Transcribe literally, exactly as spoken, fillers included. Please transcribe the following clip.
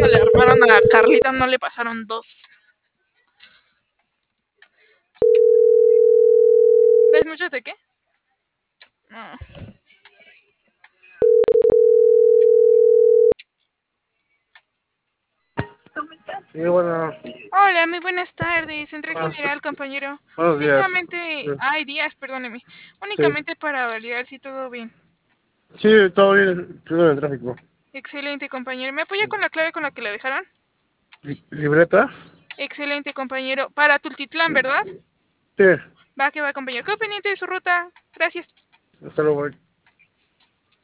cuando le armaron a Carlita no le pasaron dos. ¿Ves mucho de qué? No. Sí, bueno. Hola, muy buenas tardes. Central Buenas, General, compañero. buenos días. Únicamente, ay, días, perdóneme. Sí, Únicamente para validar si todo bien. sí, todo bien, todo en el tráfico. Excelente, compañero. ¿Me apoya con la clave con la que la dejaron? Li- ¿Libreta? Excelente, compañero. Para Tultitlán, ¿verdad? Sí, Va que va, compañero. Quedo pendiente de su ruta. Gracias. hasta luego.